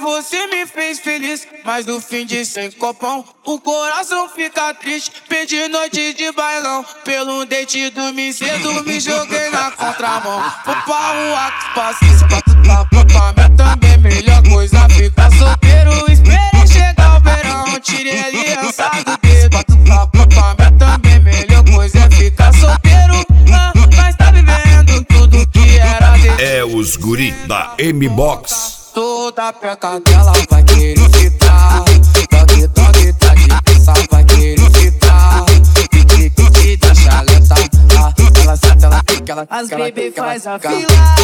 você me fez feliz, mas no fim de 100 copão o coração fica triste. Perdi noite de bailão, pelo date dormi cedo, me joguei na contramão. Vou pra rua que espaço, pra mim também melhor coisa ficar solteiro. Esperei chegar o verão, tirei a aliança do dedo. Pra mim também melhor coisa é ficar solteiro. Mas tá vivendo tudo que era desejo. É os guri da M-Box. Toda peca dela vai querer ficar. Dog, tá de pensar, vai querer ficar. Pique da chaleta. Ela senta, ela fica, ela as bebê faz a fila.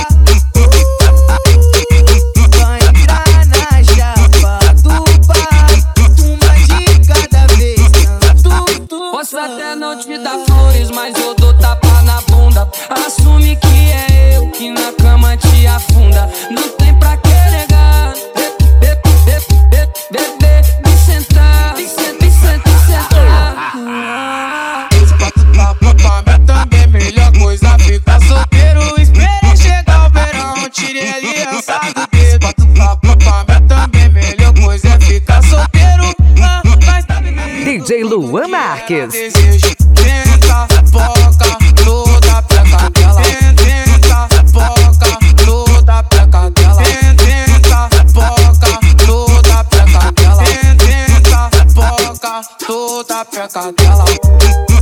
Vai entrar na chapa do bar, uma de cada vez. Posso até não te dar flores, mas eu dou tapa na bunda. Assume que é eu que na cama te afunda. Não tem pra que negar. Bebê, me sentar, me sentar. Pra mim também melhor coisa ficar solteiro. Esperei chegar o verão, tirei a aliança do dedo. Pra mim também melhor coisa é ficar solteiro. Mas tá vivendo DJ Luan Marques. desejo. Tenta, boca, toda peca dela. Tenta, boca, toda peca dela. Tenta, boca, toda peca dela. Tenta, boca, toda peca dela.